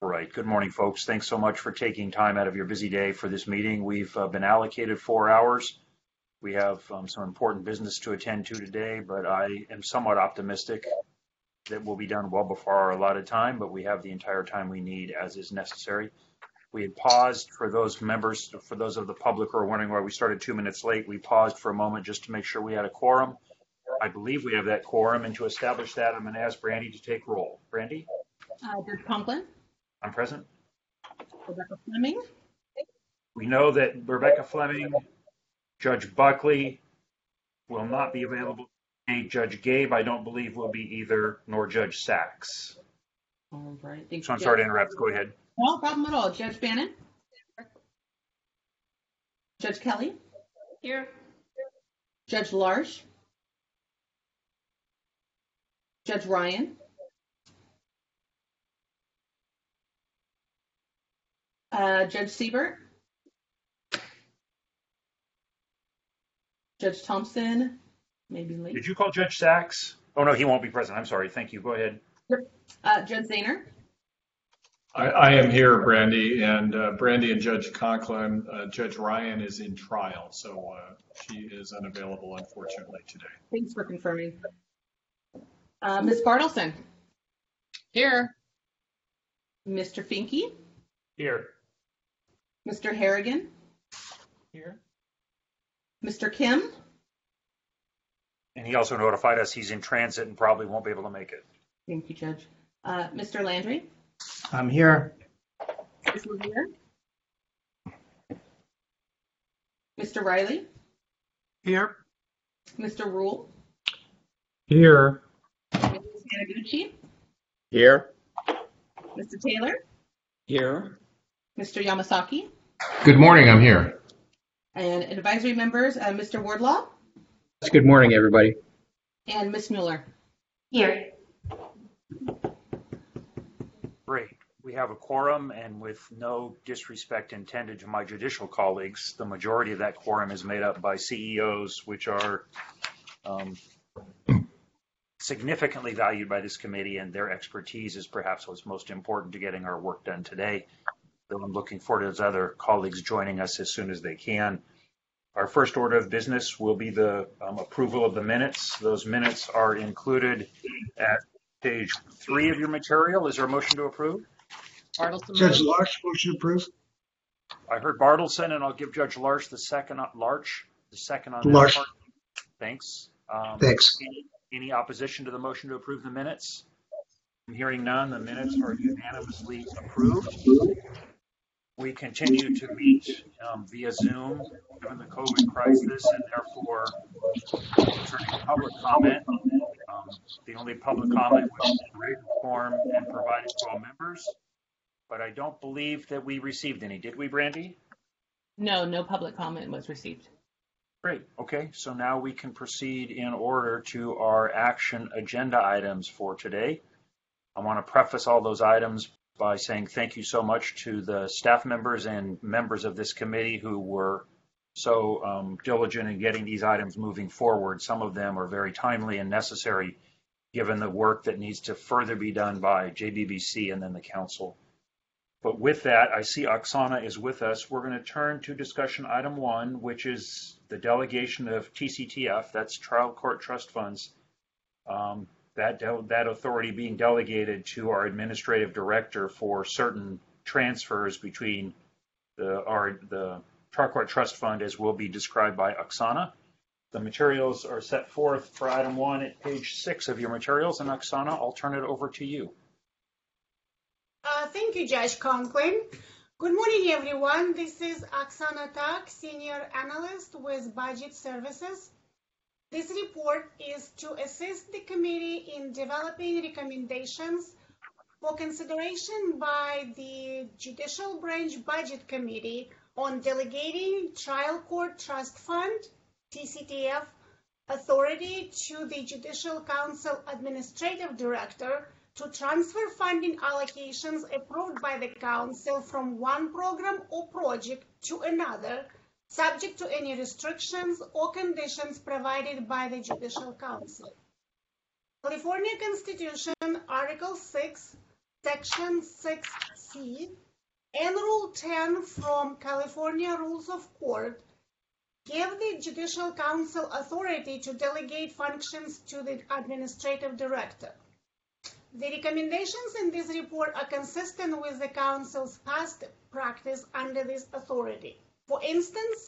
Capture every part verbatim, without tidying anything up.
All right. Good morning, folks. Thanks so much for taking time out of your busy day for this meeting. We've uh, been allocated four hours. We have um, some important business to attend to today, but I am somewhat optimistic that we'll be done well before our allotted time, but we have the entire time we need as is necessary. We had paused for those members, for those of the public who are wondering why we started two minutes late, we paused for a moment just to make sure we had a quorum. I believe we have that quorum, and to establish that, I'm going to ask Brandy to take roll. Brandy? Uh, Judge Conklin? I'm present. Rebecca Fleming? We know that Rebecca Fleming, Judge Buckley will not be available. And Judge Gabe, I don't believe, will be either, nor Judge Sachs. All right. Thank So I'm you, sorry to Judge. interrupt. Go ahead. No problem at all. Judge Bannon? Judge Kelly? Here. Judge Larsch? Judge Ryan? Uh, Judge Siebert? Judge Thompson? Maybe late. Did you call Judge Sachs? Oh, no, he won't be present. I'm sorry. Thank you. Go ahead. Uh, Judge Zahner? I, I am here, Brandy, and uh, Brandy and Judge Conklin. Uh, Judge Ryan is in trial, so uh, she is unavailable, unfortunately, today. Thanks for confirming. Uh, Miz Bartleson? Here. Mister Finke? Here. Mister Harrigan? Here. Mister Kim? And he also notified us he's in transit and probably won't be able to make it. Thank you, Judge. Uh, Mister Landry? I'm here. Miz Revere? Mister Riley? Here. Mister Rule? Here. Missus Yanaguchi? Here. Mister Taylor? Here. Mister Yamasaki? Good morning, I'm here. And advisory members, uh, Mister Wardlaw? Good morning, everybody. And Miz Mueller? Here. Great. We have a quorum, and with no disrespect intended to my judicial colleagues, the majority of that quorum is made up by C E Os, which are um, significantly valued by this committee, and their expertise is perhaps what's most important to getting our work done today. Though I'm looking forward to those other colleagues joining us as soon as they can. Our first order of business will be the um, approval of the minutes. Those minutes are included at page three of your material. Is there a motion to approve? Bartleson. Judge Larsch, motion approved. I heard Bartleson, and I'll give Judge Larsch the second. Larch, the second on that Larsch. part. Thanks. Um, Thanks. Any, any opposition to the motion to approve the minutes? I'm hearing none. The minutes are unanimously approved. We continue to meet um, via Zoom given the COVID crisis, and therefore concerning public comment. Um, the only public comment was written form and provided to all members, but I don't believe that we received any. Did we, Brandy? No, no public comment was received. Great. Okay, so now we can proceed in order to our action agenda items for today. I want to preface all those items by saying thank you so much to the staff members and members of this committee who were so um, diligent in getting these items moving forward. Some of them are very timely and necessary given the work that needs to further be done by J B B C and then the council. But with that, I see Oksana is with us. We're going to turn to discussion item one, which is the delegation of T C T F, that's Trial Court Trust Funds, um, that, that authority being delegated to our administrative director for certain transfers between the, our, the Trial Court Trust Fund as will be described by Oksana. The materials are set forth for item one at page six of your materials, and Oksana, I'll turn it over to you. Uh, thank you, Judge Conklin. Good morning, everyone. This is Oksana Tak, Senior Analyst with Budget Services. This report is to assist the committee in developing recommendations for consideration by the Judicial Branch Budget Committee on delegating Trial Court Trust Fund, T C T F, authority to the Judicial Council Administrative Director to transfer funding allocations approved by the Council from one program or project to another, subject to any restrictions or conditions provided by the Judicial Council. California Constitution, Article six, Section six C, and Rule ten from California Rules of Court give the Judicial Council authority to delegate functions to the Administrative Director. The recommendations in this report are consistent with the Council's past practice under this authority. For instance,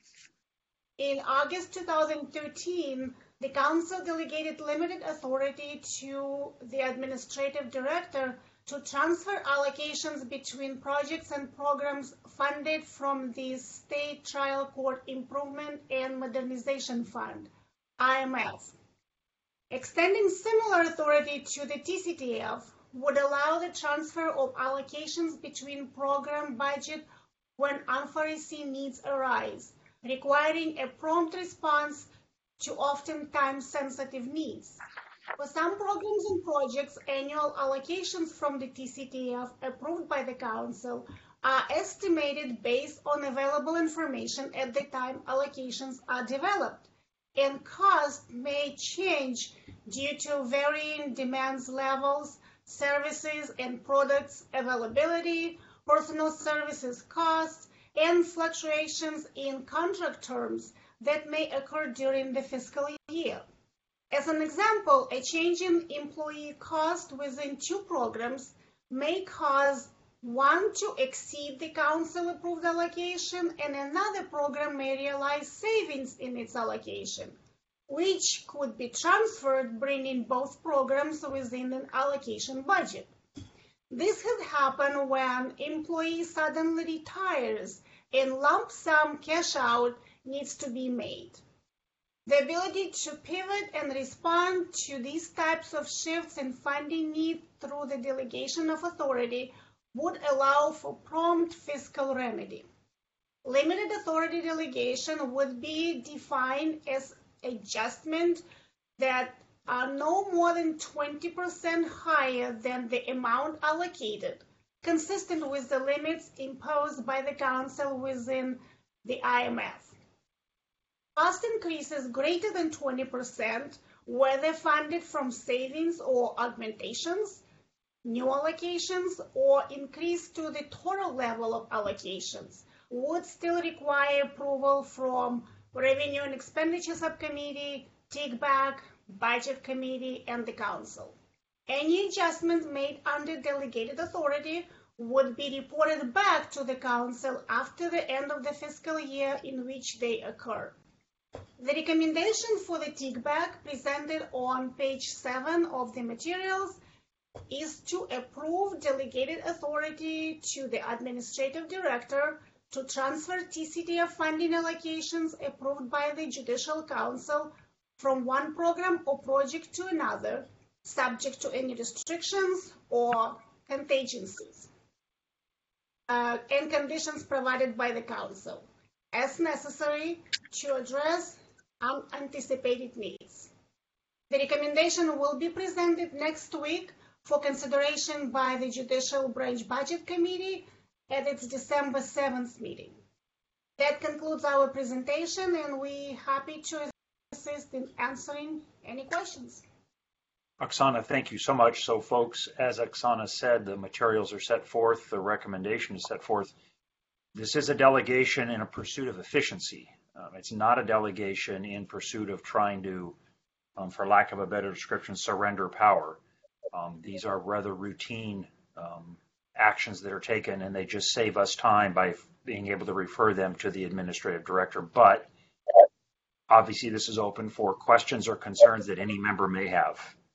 in August two thousand thirteen, the Council delegated limited authority to the Administrative Director to transfer allocations between projects and programs funded from the State Trial Court Improvement and Modernization Fund, I M F. Extending similar authority to the T C T F would allow the transfer of allocations between program budget when unforeseen needs arise, requiring a prompt response to oftentimes sensitive needs. For some programs and projects, annual allocations from the T C T F approved by the Council are estimated based on available information at the time allocations are developed, and cost may change due to varying demands levels, services and products availability, personal services costs, and fluctuations in contract terms that may occur during the fiscal year. As an example, a change in employee cost within two programs may cause one to exceed the Council-approved allocation, and another program may realize savings in its allocation, which could be transferred, bringing both programs within an allocation budget. This could happen when employee suddenly retires and lump sum cash out needs to be made. The ability to pivot and respond to these types of shifts in funding need through the delegation of authority would allow for prompt fiscal remedy. Limited authority delegation would be defined as adjustments that are no more than twenty percent higher than the amount allocated, consistent with the limits imposed by the Council within the I M F. Cost increases greater than twenty percent, whether funded from savings or augmentations, new allocations, or increase to the total level of allocations, would still require approval from Revenue and Expenditure Subcommittee, T I C back, Budget Committee, and the Council. Any adjustments made under delegated authority would be reported back to the Council after the end of the fiscal year in which they occur. The recommendation for the T I C back presented on page seven of the materials is to approve delegated authority to the Administrative Director to transfer T C T F funding allocations approved by the Judicial Council from one program or project to another, subject to any restrictions or contingencies uh, and conditions provided by the Council, as necessary to address unanticipated needs. The recommendation will be presented next week for consideration by the Judicial Branch Budget Committee at its December seventh meeting. That concludes our presentation, and we're happy to assist in answering any questions. Oksana, thank you so much. So folks, as Oksana said, the materials are set forth, the recommendation is set forth. This is a delegation in a pursuit of efficiency. Um, it's not a delegation in pursuit of trying to, um, for lack of a better description, surrender power. Um, these are rather routine um, actions that are taken, and they just save us time by being able to refer them to the Administrative Director. But obviously this is open for questions or concerns that any member may have.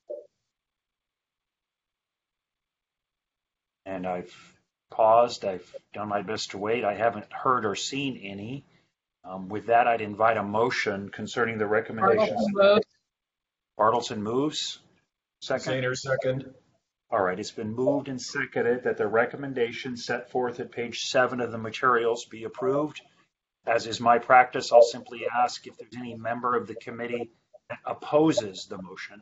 And I've paused, I've done my best to wait. I haven't heard or seen any. Um, with that, I'd invite a motion concerning the recommendations. Bartleson moves. Second. Sainer, second. All right, it's been moved and seconded that the recommendation set forth at page seven of the materials be approved. As is my practice, I'll simply ask if there's any member of the committee that opposes the motion.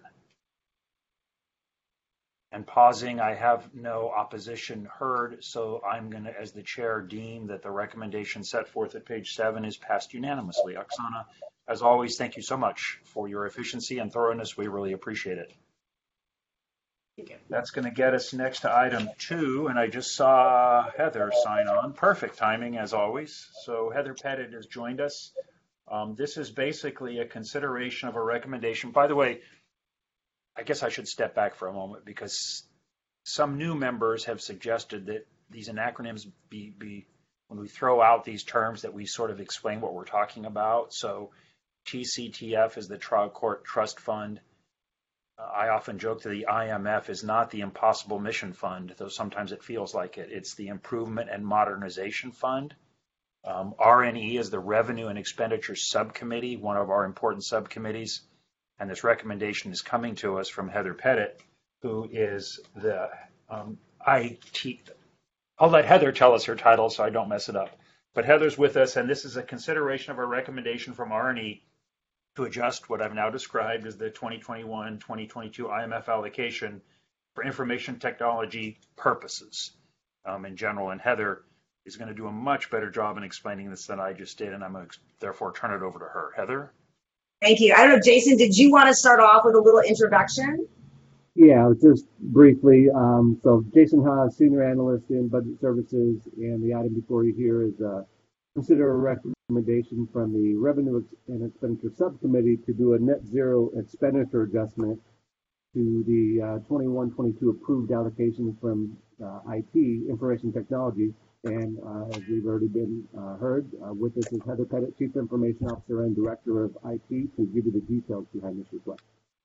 And pausing, I have no opposition heard, so I'm going to, as the chair, deem that the recommendation set forth at page seven is passed unanimously. Oksana, as always, thank you so much for your efficiency and thoroughness. We really appreciate it. Thank you. That's going to get us next to item two, and I just saw Heather sign on. Perfect timing, as always. So Heather Pettit has joined us. Um, this is basically a consideration of a recommendation. By the way, I guess I should step back for a moment because some new members have suggested that these acronyms be, be when we throw out these terms, that we sort of explain what we're talking about. So T C T F is the Trial Court Trust Fund. Uh, I often joke that the I M F is not the Impossible Mission Fund, though sometimes it feels like it. It's the Improvement and Modernization Fund. Um, R N E is the Revenue and Expenditure Subcommittee, one of our important subcommittees. And this recommendation is coming to us from Heather Pettit, who is the um, I T. I'll let Heather tell us her title so I don't mess it up. But Heather's with us, and this is a consideration of a recommendation from R N E to adjust what I've now described as the twenty twenty-one twenty twenty-two I M F allocation for information technology purposes um, in general. And Heather is going to do a much better job in explaining this than I just did, and I'm going to therefore turn it over to her. Heather? Thank you. I don't know, Jason, did you want to start off with a little introduction? Yeah, just briefly. Um, so Jason Haas, Senior Analyst in Budget Services, and the item before you here is uh, consider a recommendation from the Revenue and Expenditure Subcommittee to do a net zero expenditure adjustment to the uh, twenty-one twenty-two approved allocation from uh, I T, Information Technology. And uh, as we've already been uh, heard, uh, with us is Heather Pettit, Chief Information Officer and Director of I T, to give you the details behind this request.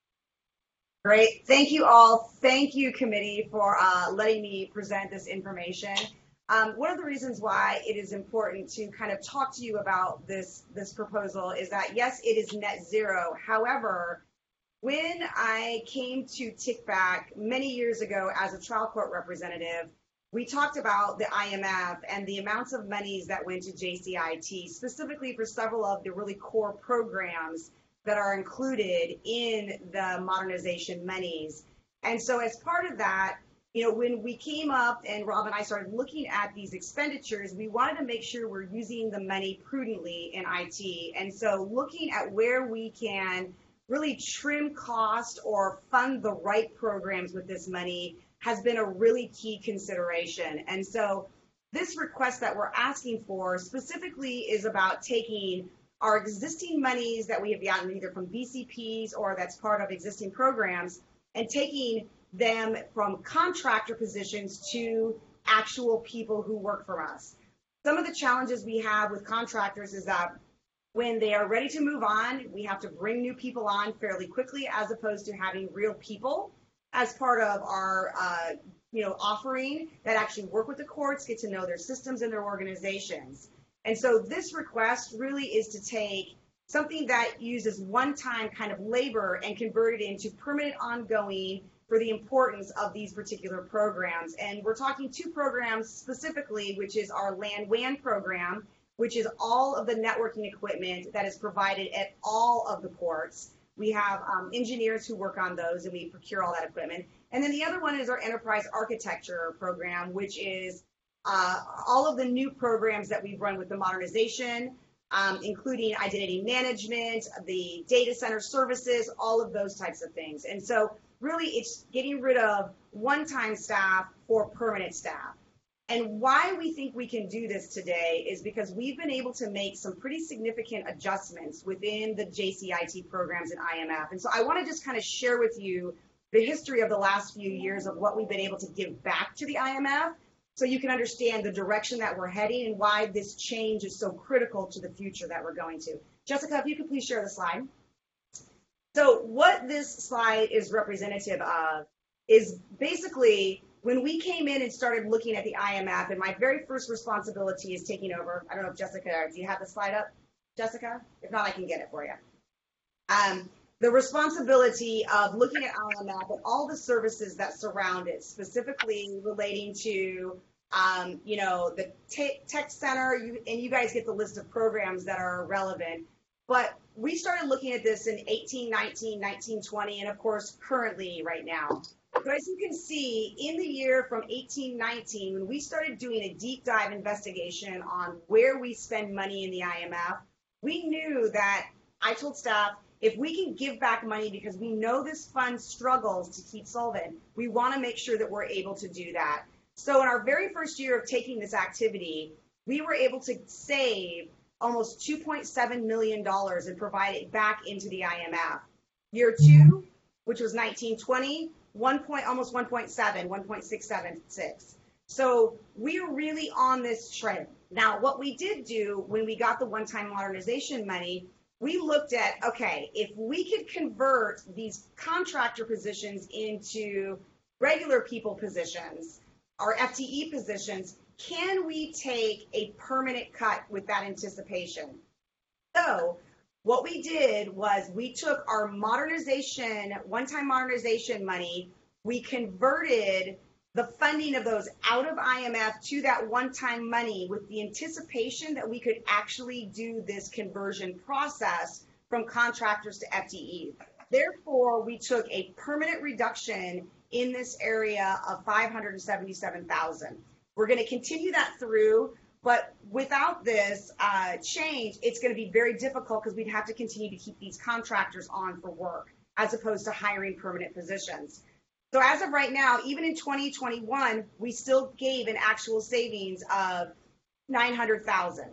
Great. Thank you all. Thank you, committee, for uh, letting me present this information. Um, one of the reasons why it is important to kind of talk to you about this, this proposal is that, yes, it is net zero. However, when I came to Tickback many years ago as a trial court representative, we talked about the I M F and the amounts of monies that went to J C I T, specifically for several of the really core programs that are included in the modernization monies. And so as part of that, you know, when we came up and Rob and I started looking at these expenditures, we wanted to make sure we're using the money prudently in I T. And so looking at where we can really trim cost or fund the right programs with this money has been a really key consideration. And so this request that we're asking for specifically is about taking our existing monies that we have gotten either from B C Ps or that's part of existing programs and taking them from contractor positions to actual people who work for us. Some of the challenges we have with contractors is that when they are ready to move on, we have to bring new people on fairly quickly as opposed to having real people as part of our uh, you know, offering that actually work with the courts, get to know their systems and their organizations. And so this request really is to take something that uses one-time kind of labor and convert it into permanent ongoing for the importance of these particular programs. And we're talking two programs specifically, which is our LAN W A N program, which is all of the networking equipment that is provided at all of the courts. We have um, engineers who work on those and we procure all that equipment. And then the other one is our enterprise architecture program, which is uh, all of the new programs that we've run with the modernization, um, including identity management, the data center services, all of those types of things. And so really it's getting rid of one-time staff for permanent staff. And why we think we can do this today is because we've been able to make some pretty significant adjustments within the J C I T programs in I M F. And so I want to just kind of share with you the history of the last few years of what we've been able to give back to the I M F so you can understand the direction that we're heading and why this change is so critical to the future that we're going to. Jessica, if you could please share the slide. So what this slide is representative of is basically when we came in and started looking at the I M F, and my very first responsibility is taking over. I don't know if Jessica, do you have the slide up, Jessica? If not, I can get it for you. Um, the responsibility of looking at I M F and all the services that surround it, specifically relating to, um, you know, the tech center, you, and you guys get the list of programs that are relevant. But we started looking at this in eighteen, nineteen, nineteen, twenty, and of course, currently right now. So as you can see, in the year from eighteen, nineteen, when we started doing a deep dive investigation on where we spend money in the I M F, we knew that I told staff, if we can give back money because we know this fund struggles to keep solvent, we want to make sure that we're able to do that. So in our very first year of taking this activity, we were able to save almost two point seven million dollars and provide it back into the I M F. Year two, which was nineteen twenty, one point, almost one point seven, one point six seven six. So we're really on this trend. Now, what we did do when we got the one-time modernization money, we looked at, okay, if we could convert these contractor positions into regular people positions, our F T E positions, can we take a permanent cut with that anticipation? So what we did was we took our modernization, one-time modernization money, we converted the funding of those out of I M F to that one-time money with the anticipation that we could actually do this conversion process from contractors to F T E. Therefore, we took a permanent reduction in this area of five hundred seventy-seven thousand. We're going to continue that through, but without this uh, change, it's going to be very difficult because we'd have to continue to keep these contractors on for work as opposed to hiring permanent positions. So as of right now, even in twenty twenty-one, we still gave an actual savings of nine hundred thousand.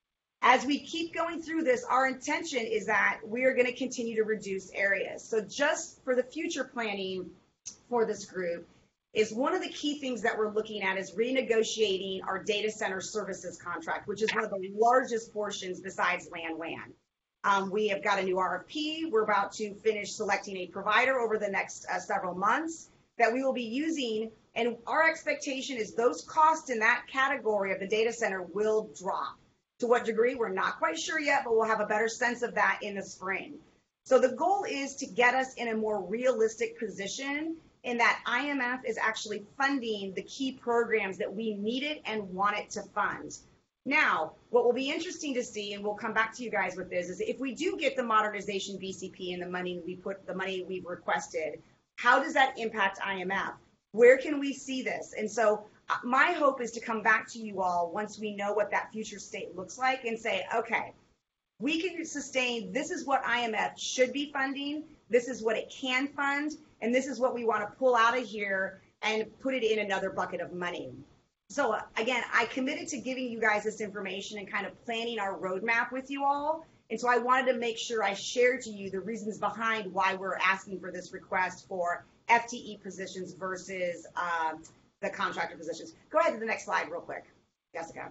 As we keep going through this, our intention is that we are going to continue to reduce areas. So just for the future planning for this group is one of the key things that we're looking at is renegotiating our data center services contract, which is one of the largest portions besides LAN W A N. Um, we have got a new R F P. We're about to finish selecting a provider over the next uh, several months that we will be using. And our expectation is those costs in that category of the data center will drop. To what degree, we're not quite sure yet, but we'll have a better sense of that in the spring. So the goal is to get us in a more realistic position in that I M F is actually funding the key programs that we needed and wanted to fund. Now, what will be interesting to see, and we'll come back to you guys with this, is if we do get the modernization V C P and the money we put, the money we've requested, how does that impact I M F? Where can we see this? And so my hope is to come back to you all once we know what that future state looks like and say, okay, we can sustain, this is what I M F should be funding, this is what it can fund, and this is what we want to pull out of here and put it in another bucket of money. So uh, again, I committed to giving you guys this information and kind of planning our roadmap with you all. And so I wanted to make sure I shared to you the reasons behind why we're asking for this request for F T E positions versus uh, the contractor positions. Go ahead to the next slide real quick, Jessica.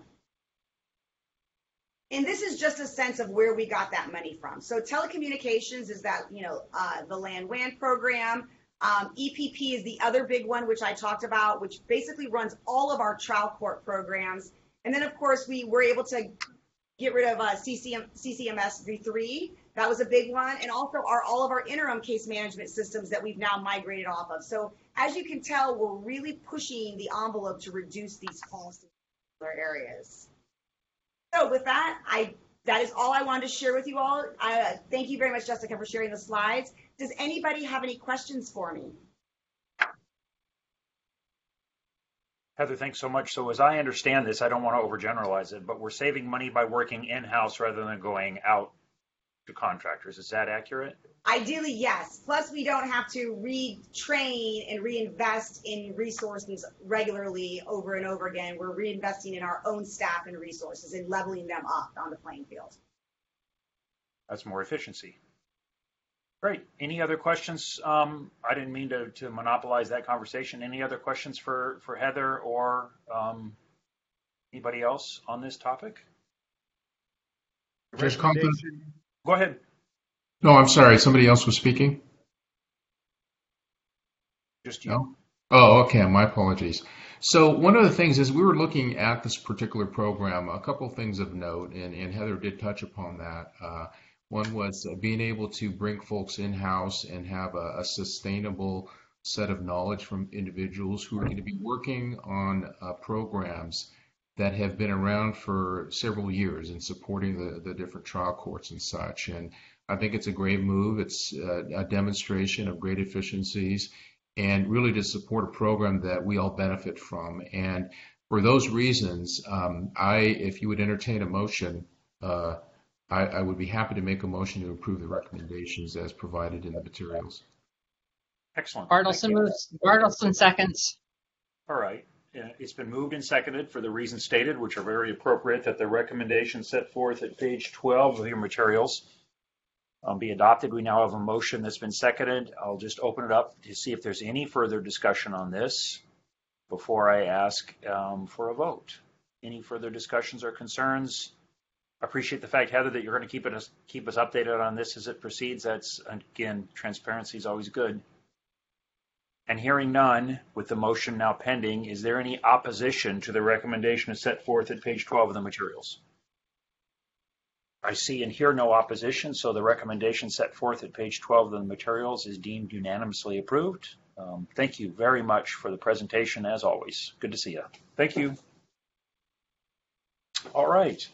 And this is just a sense of where we got that money from. So telecommunications is that, you know, uh, the LAN W A N program. Um, E P P is the other big one, which I talked about, which basically runs all of our trial court programs. And then, of course, we were able to get rid of uh, C C M, C C M S v three. That was a big one. And also our all of our interim case management systems that we've now migrated off of. So as you can tell, we're really pushing the envelope to reduce these costs in other areas. So with that, I that is all I wanted to share with you all. I, uh, thank you very much, Jessica, for sharing the slides. Does anybody have any questions for me? Heather, thanks so much. So as I understand this, I don't want to overgeneralize it, but we're saving money by working in-house rather than going out to contractors. Is that accurate? Ideally, yes. Plus, we don't have to retrain and reinvest in resources regularly over and over again. We're reinvesting in our own staff and resources and leveling them up on the playing field. That's more efficiency. Great. Any other questions? Um, I didn't mean to, to monopolize that conversation. Any other questions for, for Heather or um, anybody else on this topic? Judge Conklin? Go ahead. No, I'm sorry. Somebody else was speaking? Just you. No? Oh, okay. My apologies. So one of the things is we were looking at this particular program, a couple of things of note, and, and Heather did touch upon that. Uh, one was uh, being able to bring folks in-house and have a, a sustainable set of knowledge from individuals who are going to be working on uh, programs that have been around for several years and supporting the, the different trial courts and such. And I think it's a great move. It's a, a demonstration of great efficiencies and really to support a program that we all benefit from. And for those reasons, um, I, if you would entertain a motion uh, I, I would be happy to make a motion to approve the recommendations as provided in the materials. Excellent. Thank Bartleson you. moves, Bartleson seconds. All right. Uh, It's been moved and seconded for the reasons stated, which are very appropriate, that the recommendations set forth at page twelve of your materials um, be adopted. We now have a motion that's been seconded. I'll just open it up to see if there's any further discussion on this before I ask um, for a vote. Any further discussions or concerns? I appreciate the fact, Heather, that you're going to keep it keep us updated on this as it proceeds. That's, again, transparency is always good. And hearing none, with the motion now pending, is there any opposition to the recommendation as set forth at page twelve of the materials? I see and hear no opposition, so the recommendation set forth at page twelve of the materials is deemed unanimously approved. Um, thank you very much for the presentation, as always. Good to see you. Thank you. All right.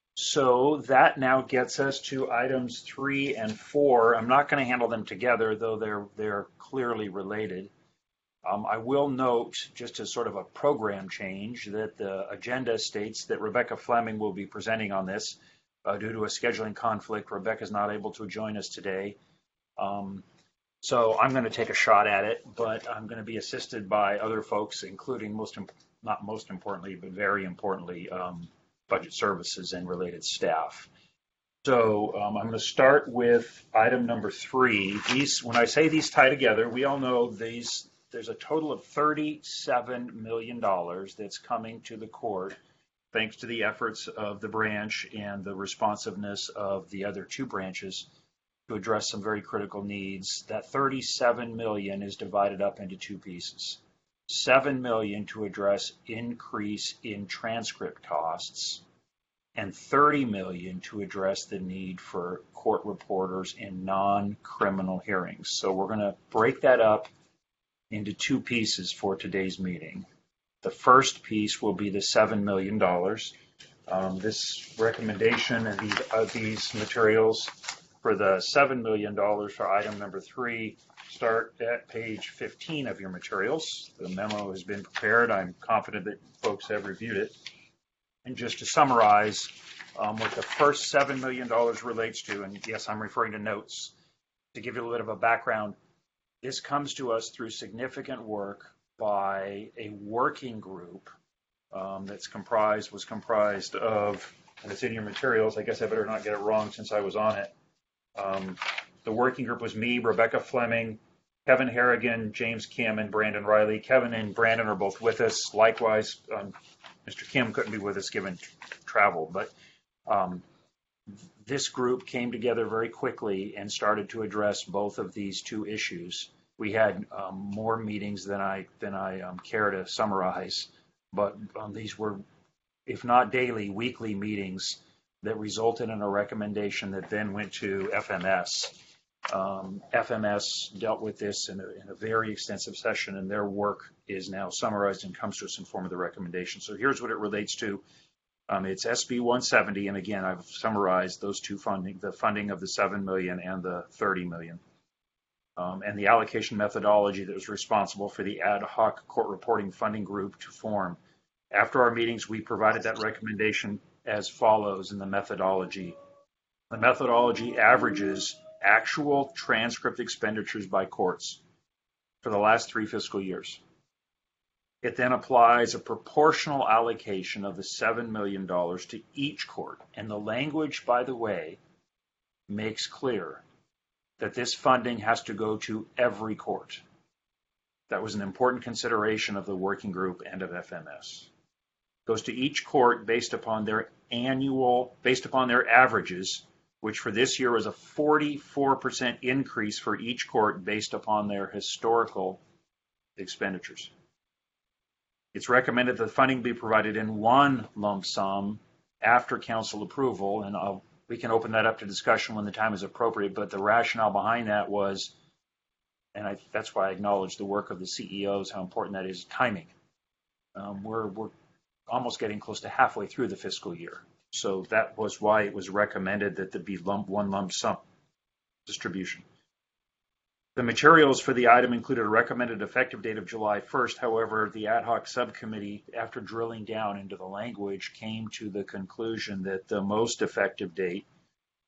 So that now gets us to items three and four. I'm not going to handle them together, though they're they're clearly related. Um, I will note, just as sort of a program change, that the agenda states that Rebecca Fleming will be presenting on this. Uh, due to a scheduling conflict, Rebecca's not able to join us today. Um, so I'm going to take a shot at it, but I'm going to be assisted by other folks, including most, imp- not most importantly, but very importantly, um, budget services and related staff. So um, I'm going to start with item number three. These, when I say these tie together, we all know these. There's a total of thirty-seven million dollars that's coming to the court, thanks to the efforts of the branch and the responsiveness of the other two branches to address some very critical needs. That thirty-seven million dollars is divided up into two pieces. seven million dollars to address increase in transcript costs, and thirty million dollars to address the need for court reporters in non-criminal hearings. So we're going to break that up into two pieces for today's meeting. The first piece will be the seven million dollars. Um, this recommendation and these, uh, these materials for the seven million dollars for item number three start at page fifteen of your materials. The memo has been prepared. I'm confident that folks have reviewed it. And just to summarize um, what the first seven million dollars relates to, and yes, I'm referring to notes, to give you a little bit of a background, this comes to us through significant work by a working group um, that's comprised, was comprised of, and it's in your materials, I guess I better not get it wrong since I was on it. Um, the working group was me, Rebecca Fleming, Kevin Harrigan, James Kim, and Brandon Riley. Kevin and Brandon are both with us. Likewise, um, Mister Kim couldn't be with us given travel, but um, this group came together very quickly and started to address both of these two issues. We had um, more meetings than I than I um, care to summarize, but um, these were, if not daily, weekly meetings that resulted in a recommendation that then went to F M S. Um, F M S dealt with this in a, in a very extensive session, and their work is now summarized and comes to us in form of the recommendation. So here's what it relates to. Um, it's S B one seventy, and again, I've summarized those two funding, the funding of the seven million dollars and the thirty million dollars. Um, and the allocation methodology that was responsible for the ad hoc court reporting funding group to form. After our meetings, we provided that recommendation as follows in the methodology. The methodology averages actual transcript expenditures by courts for the last three fiscal years. It then applies a proportional allocation of the seven million dollars to each court. And the language, by the way, makes clear that this funding has to go to every court. That was an important consideration of the working group and of F M S. It goes to each court based upon their annual, based upon their averages, which for this year was a forty-four percent increase for each court based upon their historical expenditures. It's recommended that the funding be provided in one lump sum after council approval, and I'll, we can open that up to discussion when the time is appropriate, but the rationale behind that was, and I, that's why I acknowledge the work of the C E Os, how important that is, timing. Um, we're, we're almost getting close to halfway through the fiscal year. So that was why it was recommended that there be lump, one lump sum distribution. The materials for the item included a recommended effective date of July first. However, the ad hoc subcommittee, after drilling down into the language, came to the conclusion that the most effective date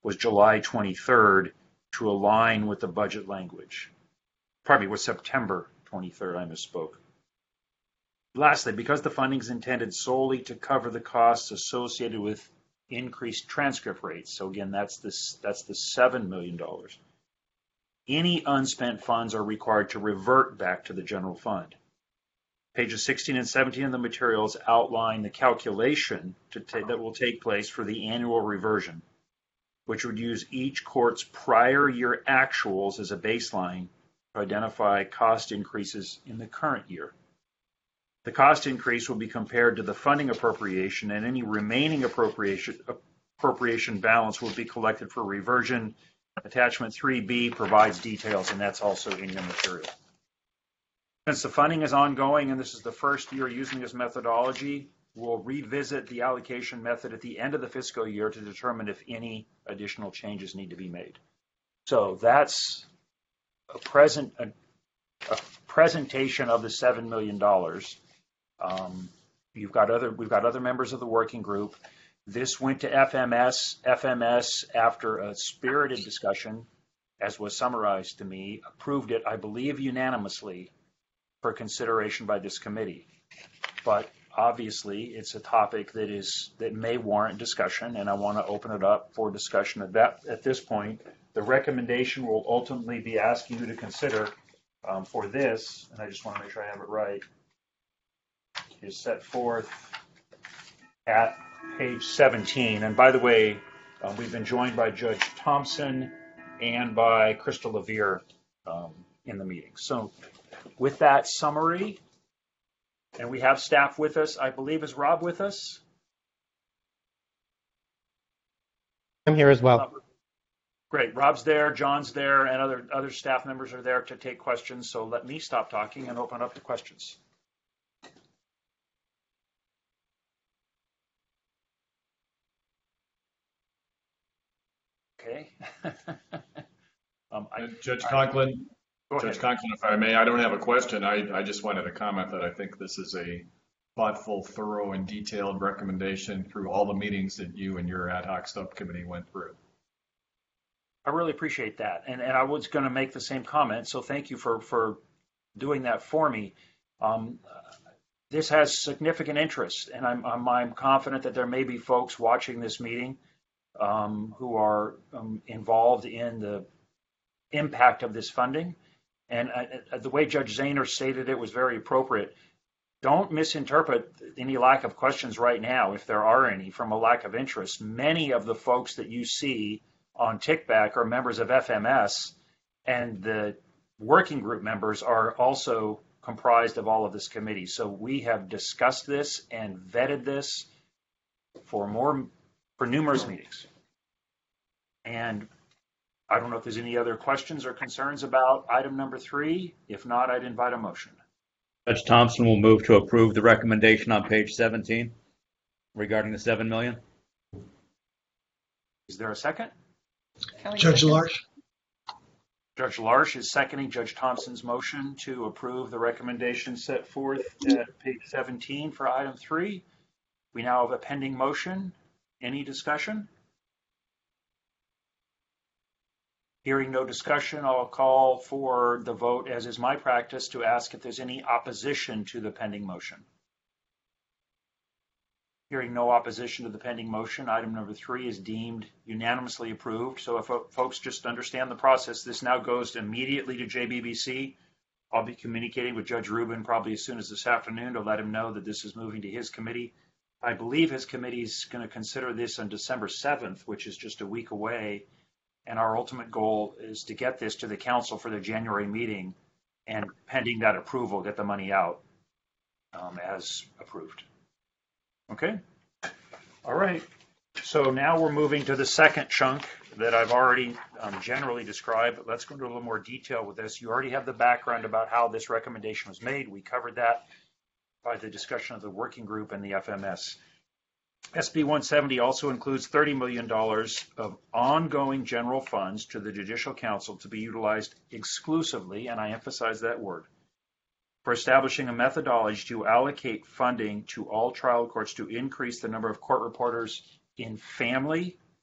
was July twenty-third to align with the budget language. Pardon me, was September twenty-third, I misspoke. Lastly, because the funding is intended solely to cover the costs associated with increased transcript rates, so again, that's this, that's the seven million dollars. Any unspent funds are required to revert back to the general fund. Pages sixteen and seventeen of the materials outline the calculation to ta- that will take place for the annual reversion, which would use each court's prior year actuals as a baseline to identify cost increases in the current year. The cost increase will be compared to the funding appropriation, and any remaining appropriation appropriation balance will be collected for reversion. Attachment three B provides details, and that's also in your material. Since the funding is ongoing and this is the first year using this methodology, we'll revisit the allocation method at the end of the fiscal year to determine if any additional changes need to be made. So that's a present a, a presentation of the seven million dollars. Um, you've got other we've got other members of the working group. This went to F M S. F M S, after a spirited discussion, as was summarized to me, approved it, I believe, unanimously for consideration by this committee. But obviously, it's a topic that is that may warrant discussion, and I want to open it up for discussion at that at this point. The recommendation will ultimately be asking you to consider um, for this, and I just want to make sure I have it right, is set forth at page seventeen. And by the way, uh, we've been joined by Judge Thompson and by Crystal Levere um, in the meeting. So with that summary, and we have staff with us, I believe, is Rob with us? I'm here as well. Uh, great. Rob's there, John's there, and other, other staff members are there to take questions. So let me stop talking and open up to questions. Okay. um, I, Judge Conklin, go Judge ahead. Conklin, if I may, I don't have a question. I, I just wanted to comment that I think this is a thoughtful, thorough, and detailed recommendation through all the meetings that you and your ad hoc subcommittee went through. I really appreciate that. And, and I was going to make the same comment, so thank you for, for doing that for me. Um, this has significant interest, and I'm, I'm, I'm confident that there may be folks watching this meeting um, who are um, involved in the impact of this funding. And uh, the way Judge Zahner stated it was very appropriate. Don't misinterpret any lack of questions right now, if there are any, from a lack of interest. Many of the folks that you see on Tickback are members of F M S, and the working group members are also comprised of all of this committee. So we have discussed this and vetted this for more for numerous meetings. And I don't know if there's any other questions or concerns about item number three. If not, I'd invite a motion. Judge Thompson will move to approve the recommendation on page seventeen regarding the seven million. Is there a second? Judge Larch. Judge Larch is seconding Judge Thompson's motion to approve the recommendation set forth at page seventeen for item three. We now have a pending motion. Any discussion? Hearing no discussion, I'll call for the vote, as is my practice, to ask if there's any opposition to the pending motion. Hearing no opposition to the pending motion, item number three is deemed unanimously approved. So if folks just understand the process, this now goes immediately to J B B C. I'll be communicating with Judge Rubin probably as soon as this afternoon to let him know that this is moving to his committee. I believe his committee is going to consider this on December seventh, which is just a week away. And our ultimate goal is to get this to the council for the January meeting, and pending that approval, get the money out um, as approved. Okay. All right. So now we're moving to the second chunk that I've already um, generally described, but let's go into a little more detail with this. You already have the background about how this recommendation was made. We covered that by the discussion of the working group and the F M S. S B one seventy also includes thirty million dollars of ongoing general funds to the Judicial Council to be utilized exclusively, and I emphasize that word, for establishing a methodology to allocate funding to all trial courts to increase the number of court reporters in family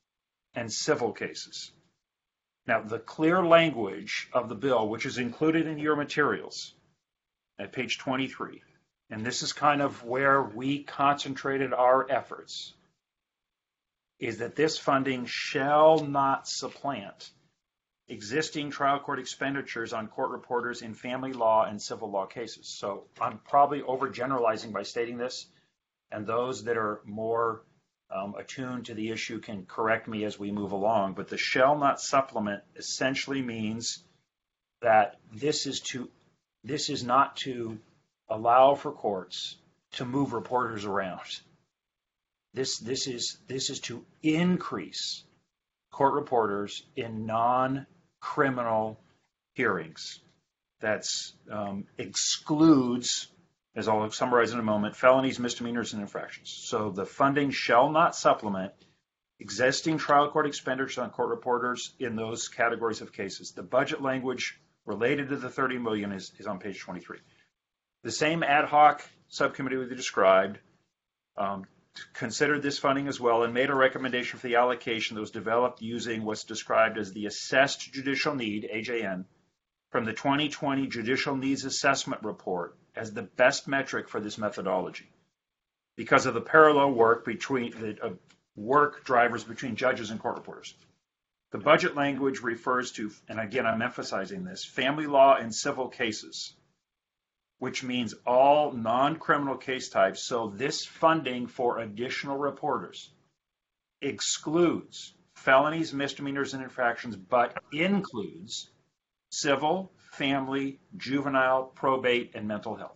and civil cases. Now, the clear language of the bill, which is included in your materials at page twenty-three, and this is kind of where we concentrated our efforts, is that this funding shall not supplant existing trial court expenditures on court reporters in family law and civil law cases. So I'm probably overgeneralizing by stating this, and those that are more um, attuned to the issue can correct me as we move along, but the shall not supplement essentially means that this is to this is not to allow for courts to move reporters around. This this is this is to increase court reporters in non-criminal hearings. That's um, excludes, as I'll summarize in a moment, felonies, misdemeanors, and infractions. So the funding shall not supplement existing trial court expenditures on court reporters in those categories of cases. The budget language related to the thirty million dollars is, is on page twenty-three. The same ad hoc subcommittee we described um, considered this funding as well and made a recommendation for the allocation that was developed using what's described as the Assessed Judicial Need, A J N, from the twenty twenty Judicial Needs Assessment Report as the best metric for this methodology because of the parallel work between the uh, work drivers between judges and court reporters. The budget language refers to, and again I'm emphasizing this, family law and civil cases, which means all non-criminal case types. So this funding for additional reporters excludes felonies, misdemeanors, and infractions, but includes civil, family, juvenile, probate, and mental health.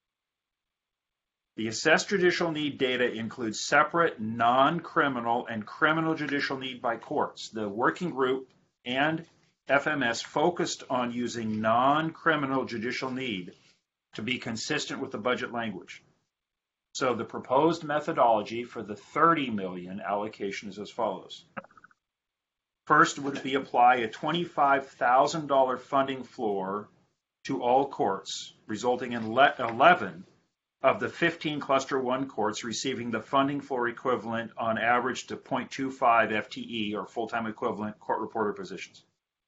The assessed judicial need data includes separate non-criminal and criminal judicial need by courts. The working group and F M S focused on using non-criminal judicial need to be consistent with the budget language. So the proposed methodology for the thirty million dollars allocation is as follows. First would be apply a twenty-five thousand dollars funding floor to all courts, resulting in eleven of the fifteen cluster one courts receiving the funding floor equivalent on average to zero point two five F T E or full-time equivalent court reporter positions.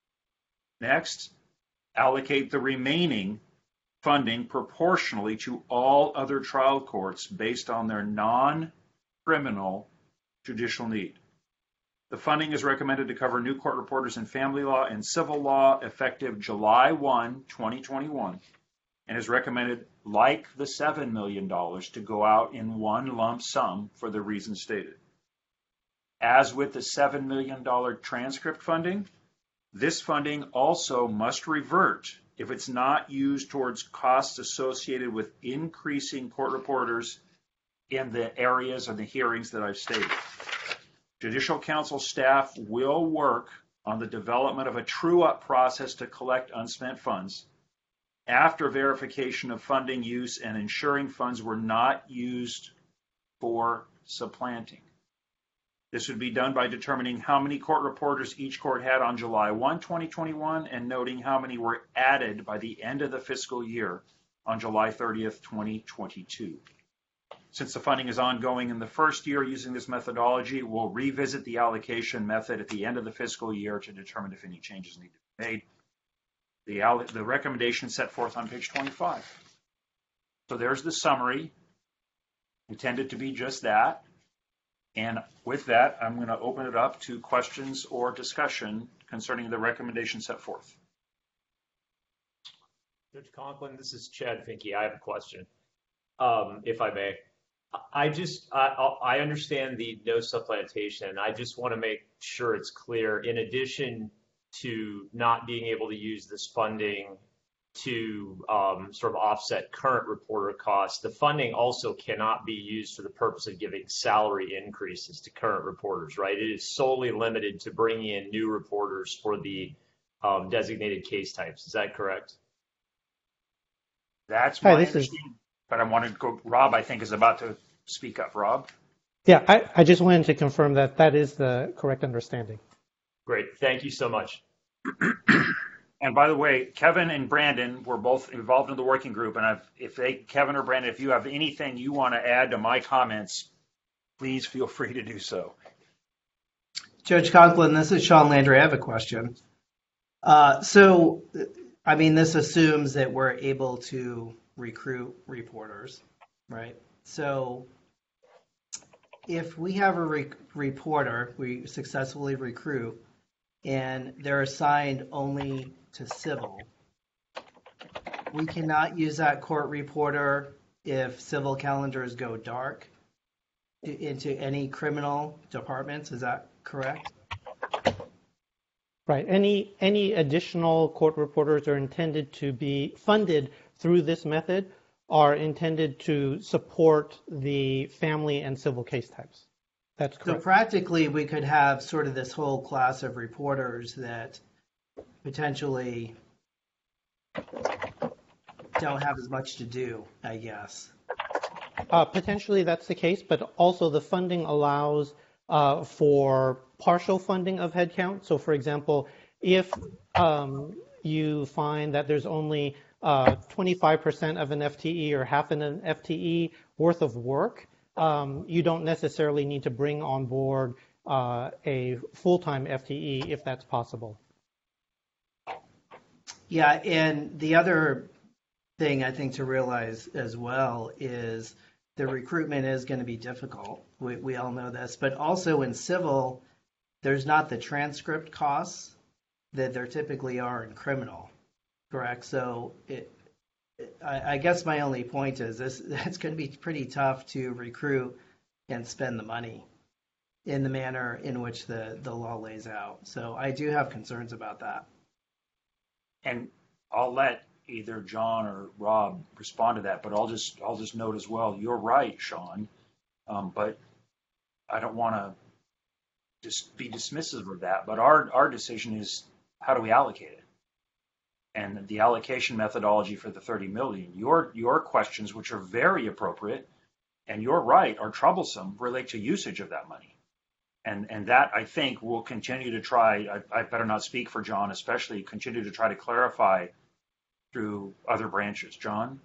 Next, allocate the remaining funding proportionally to all other trial courts based on their non-criminal judicial need. The funding is recommended to cover new court reporters in family law and civil law effective July first, twenty twenty-one, and is recommended, like the seven million dollars, to go out in one lump sum for the reasons stated. As with the seven million dollars transcript funding, this funding also must revert if it's not used towards costs associated with increasing court reporters in the areas of the hearings that I've stated. Judicial Council staff will work on the development of a true-up process to collect unspent funds after verification of funding use and ensuring funds were not used for supplanting. This would be done by determining how many court reporters each court had on July first, twenty twenty-one, and noting how many were added by the end of the fiscal year on July thirtieth, twenty twenty-two. Since the funding is ongoing in the first year using this methodology, we'll revisit the allocation method at the end of the fiscal year to determine if any changes need to be made. The, the recommendation set forth on page twenty-five. So there's the summary, intended to be just that. And with that, I'm going to open it up to questions or discussion concerning the recommendation set forth. Judge Conklin, this is Chad Finke. I have a question, um, if I may. I just, I, I understand the no supplantation. I just want to make sure it's clear. In addition to not being able to use this funding to um, sort of offset current reporter costs, the funding also cannot be used for the purpose of giving salary increases to current reporters, right? It is solely limited to bringing in new reporters for the um, designated case types. Is that correct? That's my Hi, this is- understanding. But I wanted to go, Rob, I think, is about to speak up. Rob? Yeah, I, I just wanted to confirm that that is the correct understanding. Great. Thank you so much. And by the way, Kevin and Brandon were both involved in the working group. And I've, if they, Kevin or Brandon, if you have anything you want to add to my comments, please feel free to do so. Judge Conklin, this is Sean Landry. I have a question. Uh, so, I mean, this assumes that we're able to recruit reporters, right? So, if we have a re- reporter, we successfully recruit, and they're assigned only to civil, we cannot use that court reporter if civil calendars go dark into any criminal departments. Is that correct? Right. Any any additional court reporters are intended to be funded through this method are intended to support the family and civil case types. That's correct. So practically, we could have sort of this whole class of reporters that potentially don't have as much to do, I guess. Uh, potentially that's the case, but also the funding allows uh, for partial funding of headcount. So for example, if um, you find that there's only uh, twenty-five percent of an F T E or half an F T E worth of work, um, you don't necessarily need to bring on board uh, a full-time F T E if that's possible. Yeah, and the other thing I think to realize as well is the recruitment is going to be difficult. We, we all know this, but also in civil, there's not the transcript costs that there typically are in criminal, correct? So it, it, I, I guess my only point is this: it's going to be pretty tough to recruit and spend the money in the manner in which the, the law lays out. So I do have concerns about that. And I'll let either John or Rob respond to that, but I'll just I'll just note as well, you're right, Sean, um, but I don't want to just be dismissive of that. But our our decision is how do we allocate it, and the allocation methodology for the thirty million. Your your questions, which are very appropriate, and you're right, are troublesome, relate to usage of that money, and and that I think will continue to try. I, I better not speak for John, especially continue to try to clarify through other branches. John?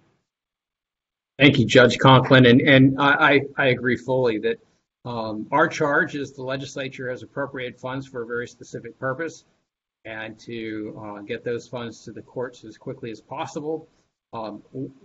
Thank you, Judge Conklin. And, and I, I agree fully that um, our charge is the legislature has appropriated funds for a very specific purpose and to uh, get those funds to the courts as quickly as possible. Um,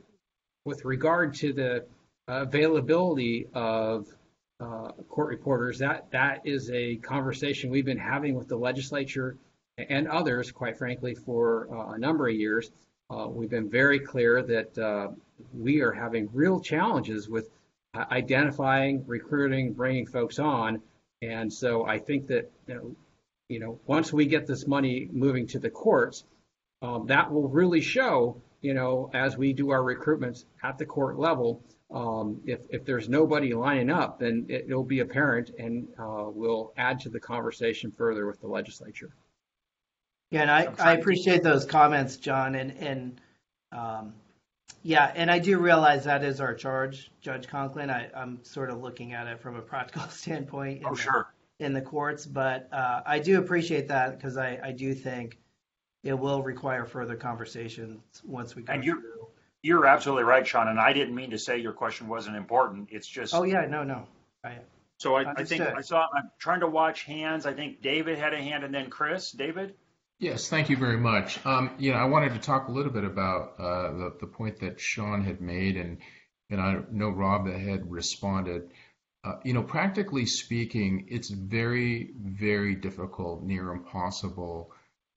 with regard to the availability of uh, court reporters, that, that is a conversation we've been having with the legislature and others, quite frankly, for uh, a number of years. Uh, we've been very clear that uh, we are having real challenges with uh, identifying, recruiting, bringing folks on. And so I think that, you know, you know once we get this money moving to the courts, um, that will really show, you know, as we do our recruitments at the court level, um, if, if there's nobody lining up, then it, it'll be apparent and uh, will add to the conversation further with the legislature. Yeah, and I, I appreciate those comments, John, and and um, yeah, and I do realize that is our charge, Judge Conklin. I, I'm sort of looking at it from a practical standpoint in, oh, the, sure. in the courts, but uh, I do appreciate that because I, I do think it will require further conversations once we go and you're, through. You're absolutely right, Sean, and I didn't mean to say your question wasn't important. It's just... Oh, yeah, no, no. I, so I, I think I saw, I'm trying to watch hands. I think David had a hand and then Chris. David? Yes, thank you very much. Um, you know, I wanted to talk a little bit about uh, the, the point that Sean had made, and and I know Rob had responded. Uh, you know, practically speaking, it's very, very difficult, near impossible,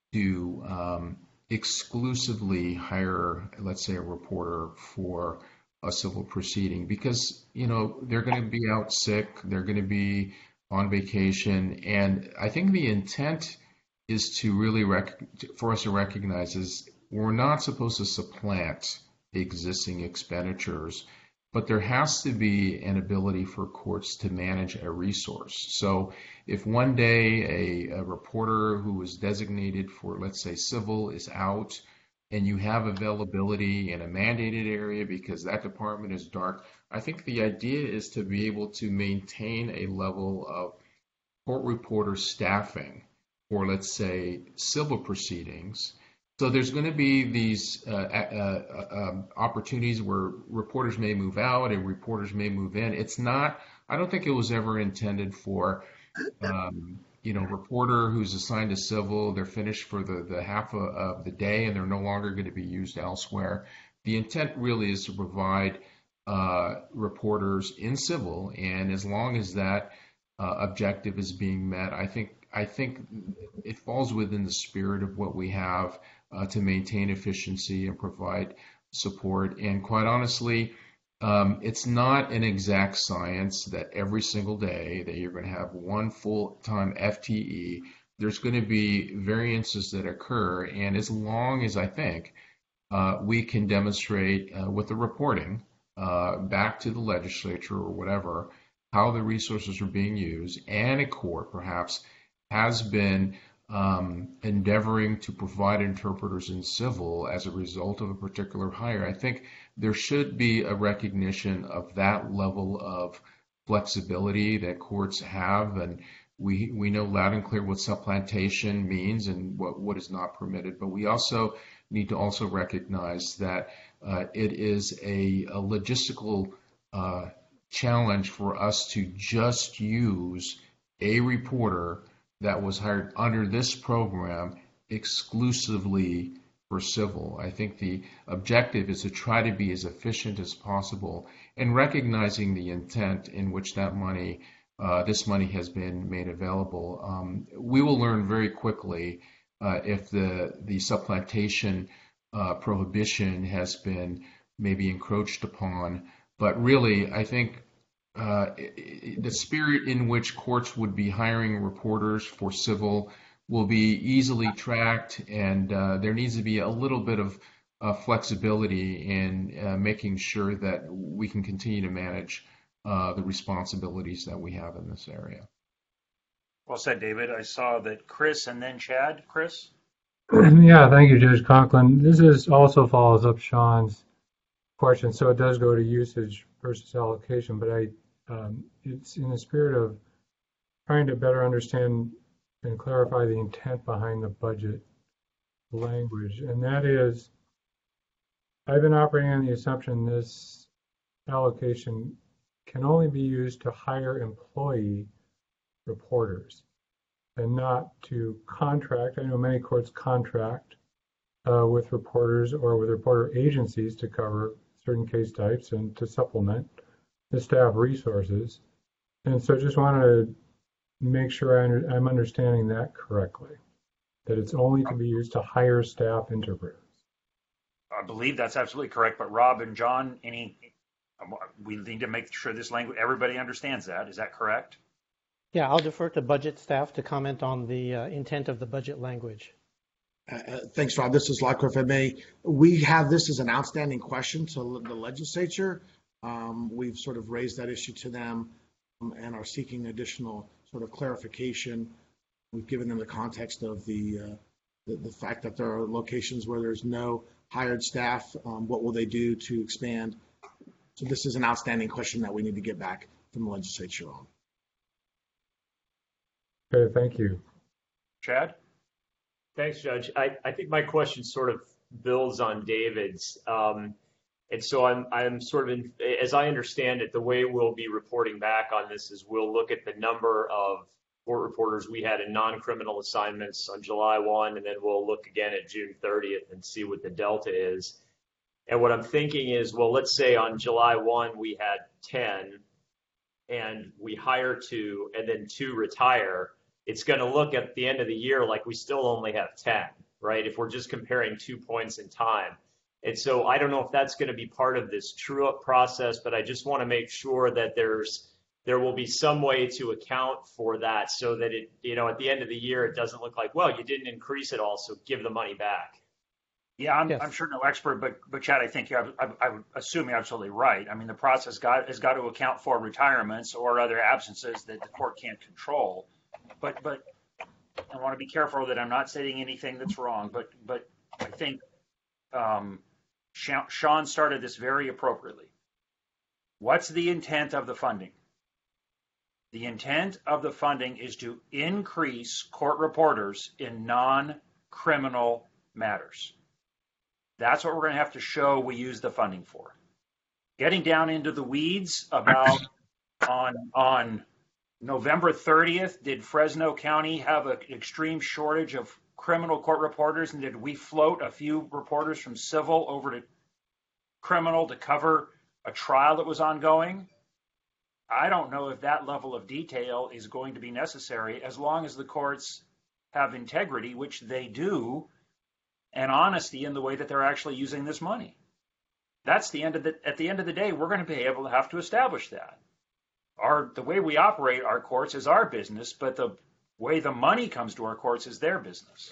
to um, exclusively hire, let's say, a reporter for a civil proceeding because, you know, they're going to be out sick, they're going to be on vacation, and I think the intent is to really rec- for us to recognize is we're not supposed to supplant existing expenditures, but there has to be an ability for courts to manage a resource. So if one day a, a reporter who is designated for, let's say, civil is out and you have availability in a mandated area because that department is dark, I think the idea is to be able to maintain a level of court reporter staffing for, let's say, civil proceedings. So there's going to be these uh, uh, uh, opportunities where reporters may move out and reporters may move in. It's not, I don't think it was ever intended for, um, you know, reporter who's assigned to civil, they're finished for the, the half of, of the day and they're no longer going to be used elsewhere. The intent really is to provide uh, reporters in civil, and as long as that uh, objective is being met, I think I think it falls within the spirit of what we have uh, to maintain efficiency and provide support. And quite honestly, um, it's not an exact science that every single day that you're going to have one full-time F T E. There's going to be variances that occur, and as long as I think uh, we can demonstrate uh, with the reporting uh, back to the legislature or whatever how the resources are being used, and a court perhaps has been um, endeavoring to provide interpreters in civil as a result of a particular hire, I think there should be a recognition of that level of flexibility that courts have. And we we know loud and clear what supplantation means and what, what is not permitted. But we also need to also recognize that uh, it is a, a logistical uh, challenge for us to just use a reporter that was hired under this program exclusively for civil. I think the objective is to try to be as efficient as possible and recognizing the intent in which that money, uh, this money has been made available. Um, we will learn very quickly uh, if the, the supplantation uh, prohibition has been maybe encroached upon. But really, I think Uh, the spirit in which courts would be hiring reporters for civil will be easily tracked, and uh, there needs to be a little bit of uh, flexibility in uh, making sure that we can continue to manage uh, the responsibilities that we have in this area. Well said, David. I saw that Chris and then Chad. Chris? Yeah, thank you, Judge Conklin. This is also follows up Sean's question, so it does go to usage versus allocation, but I Um, it's in the spirit of trying to better understand and clarify the intent behind the budget language. And that is, I've been operating on the assumption this allocation can only be used to hire employee reporters and not to contract. I know many courts contract uh, with reporters or with reporter agencies to cover certain case types and to supplement the staff resources. And so just wanted to make sure I under, I'm understanding that correctly, that it's only to be used to hire staff interpreters. I believe that's absolutely correct. But Rob and John, any, we need to make sure this language, everybody understands that. Is that correct? Yeah, I'll defer to budget staff to comment on the uh, intent of the budget language. Uh, thanks, Rob. This is Locke, if I may. We have this as an outstanding question to the legislature. Um, we've sort of raised that issue to them um, and are seeking additional sort of clarification. We've given them the context of the, uh, the, the fact that there are locations where there's no hired staff. Um, what will they do to expand? So this is an outstanding question that we need to get back from the legislature on. Okay, thank you. Chad? Thanks, Judge. I, I think my question sort of builds on David's. Um, And so I'm, I'm sort of, in, as I understand it, the way we'll be reporting back on this is we'll look at the number of court reporters we had in non-criminal assignments on July first, and then we'll look again at June thirtieth and see what the delta is. And what I'm thinking is, well, let's say on July first we had ten and we hire two and then two retire. It's going to look at the end of the year like we still only have ten, right? If we're just comparing two points in time. And so I don't know if that's going to be part of this true up process, but I just want to make sure that there's there will be some way to account for that so that it, you know, at the end of the year, it doesn't look like, well, you didn't increase it all, so give the money back. Yeah, I'm, Yes. I'm sure no expert, but but Chad, I think you're, I, I would assume you're absolutely right. I mean, the process got, has got to account for retirements or other absences that the court can't control. But but I want to be careful that I'm not saying anything that's wrong. But but I think um, Sean started this very appropriately. What's the intent of the funding? The intent of the funding is to increase court reporters in non-criminal matters. That's what we're going to have to show we use the funding for. Getting down into the weeds about on on November thirtieth, did Fresno County have an extreme shortage of criminal court reporters, and did we float a few reporters from civil over to criminal to cover a trial that was ongoing? I don't know if that level of detail is going to be necessary as long as the courts have integrity, which they do, and honesty in the way that they're actually using this money. That's the end of the, at the end of the day, we're going to be able to have to establish that. Our, the way we operate our courts is our business, but the way the money comes to our courts is their business.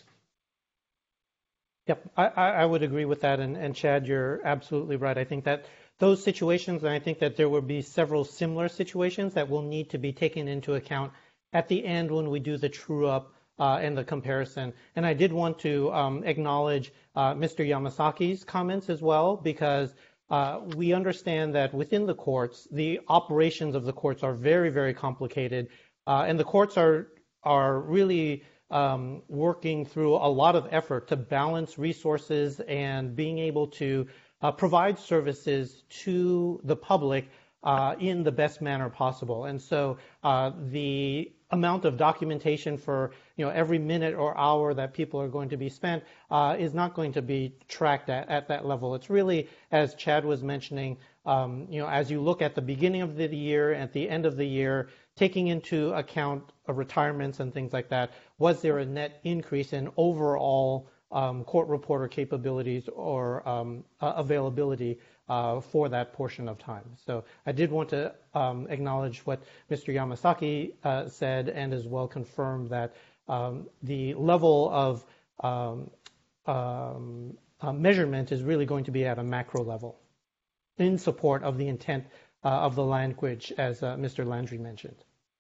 Yep, I, I would agree with that. And, and Chad, you're absolutely right. I think that those situations, and I think that there will be several similar situations that will need to be taken into account at the end when we do the true up uh, and the comparison. And I did want to um, acknowledge uh, Mister Yamasaki's comments as well, because uh, we understand that within the courts, the operations of the courts are very, very complicated. Uh, and the courts are, are really um, working through a lot of effort to balance resources and being able to uh, provide services to the public uh, in the best manner possible. And so uh, the amount of documentation for you know every minute or hour that people are going to be spent uh, is not going to be tracked at, at that level. It's really, as Chad was mentioning, um, you know, as you look at the beginning of the year, at the end of the year, taking into account uh, retirements and things like that, was there a net increase in overall um, court reporter capabilities or um, uh, availability uh, for that portion of time? So I did want to um, acknowledge what Mister Yamasaki uh, said, and as well confirm that um, the level of um, um, uh, measurement is really going to be at a macro level in support of the intent uh, of the language, as uh, Mister Landry mentioned.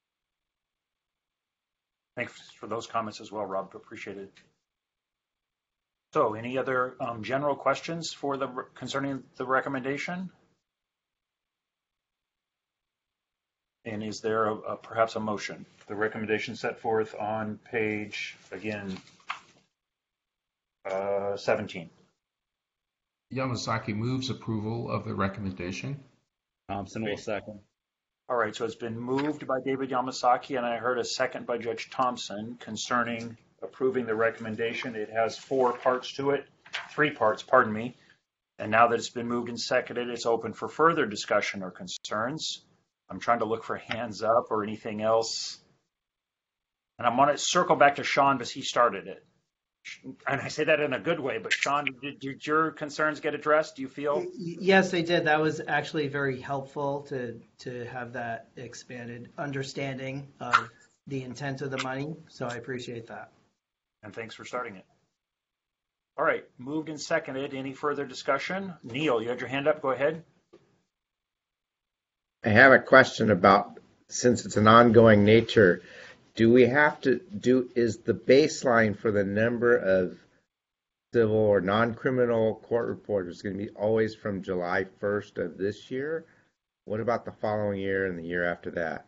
Thanks for those comments as well, Rob. Appreciate it. So, any other um, general questions for the concerning the recommendation? And is there a, a, perhaps a motion? The recommendation set forth on page, again, uh, seventeen. Yamasaki moves approval of the recommendation. Thompson will second. All right, so it's been moved by David Yamasaki, and I heard a second by Judge Thompson concerning approving the recommendation. It has four parts to it, three parts, pardon me. And now that it's been moved and seconded, it's open for further discussion or concerns. I'm trying to look for hands up or anything else. And I'm going to circle back to Sean because he started it. And I say that in a good way, but Sean, did, did your concerns get addressed, do you feel? Yes, they did. That was actually very helpful to, to have that expanded understanding of the intent of the money. So I appreciate that. And thanks for starting it. All right, moved and seconded. Any further discussion? Neil, you had your hand up. Go ahead. I have a question about, since it's an ongoing nature, do we have to do, is the baseline for the number of civil or non-criminal court reporters going to be always from July first of this year? What about the following year and the year after that?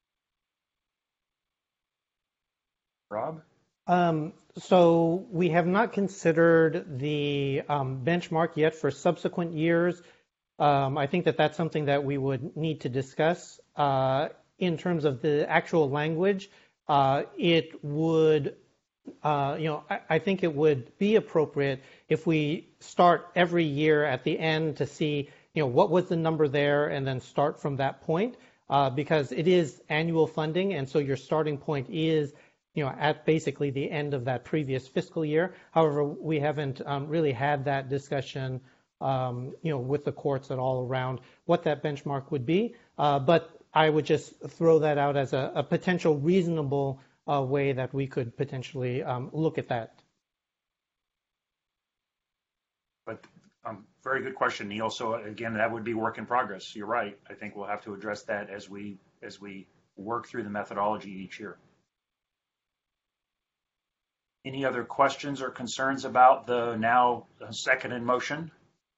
Rob? Um, so we have not considered the um, benchmark yet for subsequent years. Um, I think that that's something that we would need to discuss. Uh, in terms of the actual language, uh, it would, uh, you know, I, I think it would be appropriate if we start every year at the end to see, you know, what was the number there and then start from that point, uh, because it is annual funding, and so your starting point is, you know, at basically the end of that previous fiscal year. However, we haven't um, really had that discussion, um, you know, with the courts at all around what that benchmark would be. Uh, but I would just throw that out as a, a potential reasonable uh, way that we could potentially um, look at that. But um, very good question, Neil. So again, that would be work in progress. You're right. I think we'll have to address that as we as we work through the methodology each year. Any other questions or concerns about the now second in motion?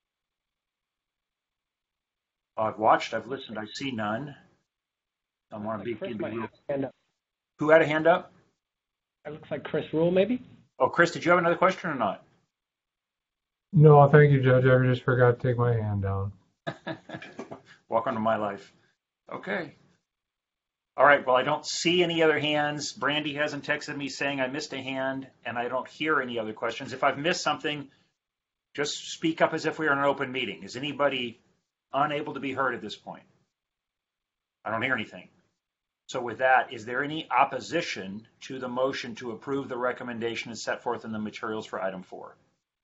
I've watched, I've listened, I see none. I want to be, be real. Who had a hand up? It looks like Chris Rule, maybe. Oh, Chris, did you have another question or not? No, thank you, Judge. I just forgot to take my hand down. Welcome to my life. Okay. All right, well, I don't see any other hands. Brandy hasn't texted me saying I missed a hand, and I don't hear any other questions. If I've missed something, just speak up as if we were in an open meeting. Is anybody unable to be heard at this point? I don't hear anything. So with that, is there any opposition to the motion to approve the recommendation as set forth in the materials for item four?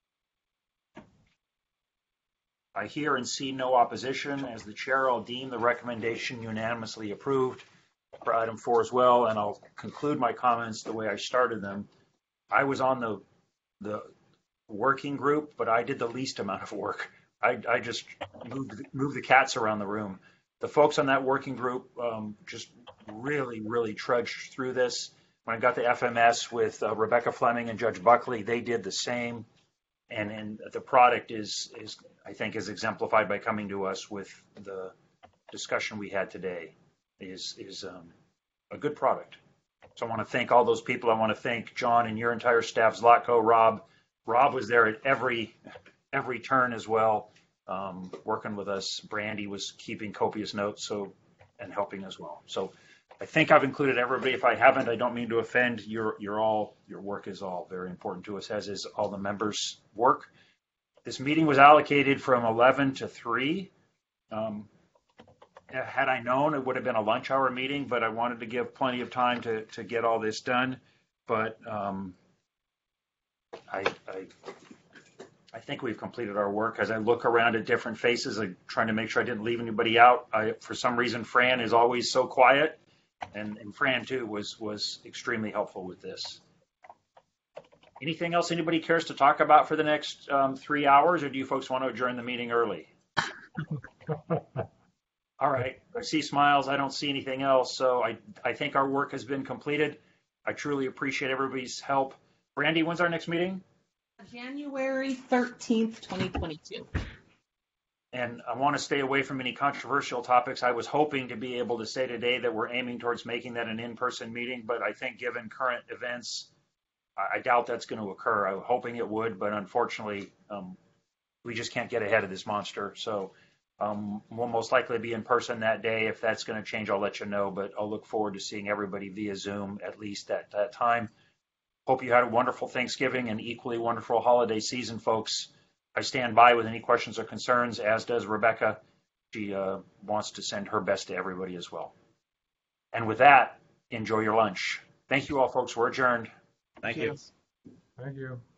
I hear and see no opposition. As the chair, I'll deem the recommendation unanimously approved for item four as well, and I'll conclude my comments the way I started them. I was on the the working group, but I did the least amount of work. I, I just moved, moved the cats around the room. The folks on that working group um, just really, really trudged through this. When I got the F M S with uh, Rebecca Fleming and Judge Buckley, they did the same. And, and the product is, is, I think, is exemplified by coming to us with the discussion we had today. Is, is um, a good product. So I want to thank all those people. I want to thank John and your entire staff, Zlatko, Rob. Rob was there at every every turn as well, um, working with us. Brandy was keeping copious notes so and helping as well. So I think I've included everybody. If I haven't, I don't mean to offend. You're you're all your work is all very important to us, as is all the members' work. This meeting was allocated from eleven to three. Um, had I known, it would have been a lunch hour meeting, but I wanted to give plenty of time to to get all this done. But um, I, I I think we've completed our work. As I look around at different faces, I'm trying to make sure I didn't leave anybody out. I, for some reason, Fran is always so quiet, and, and Fran too was was extremely helpful with this. Anything else anybody cares to talk about for the next um, three hours, or do you folks want to adjourn the meeting early? All right, I see smiles. I don't see anything else. So I, I think our work has been completed. I truly appreciate everybody's help. Brandy, when's our next meeting? January thirteenth, twenty twenty-two. And I want to stay away from any controversial topics. I was hoping to be able to say today that we're aiming towards making that an in-person meeting, but I think given current events, I, I doubt that's going to occur. I was hoping it would, but unfortunately, um, we just can't get ahead of this monster. So um, we'll most likely be in person that day. If that's going to change, I'll let you know, but I'll look forward to seeing everybody via Zoom at least at that time. Hope you had a wonderful Thanksgiving and equally wonderful holiday season, folks. I stand by with any questions or concerns, as does Rebecca. She uh, wants to send her best to everybody as well. And with that, enjoy your lunch. Thank you all, folks. We're adjourned. Thank you. Thank you.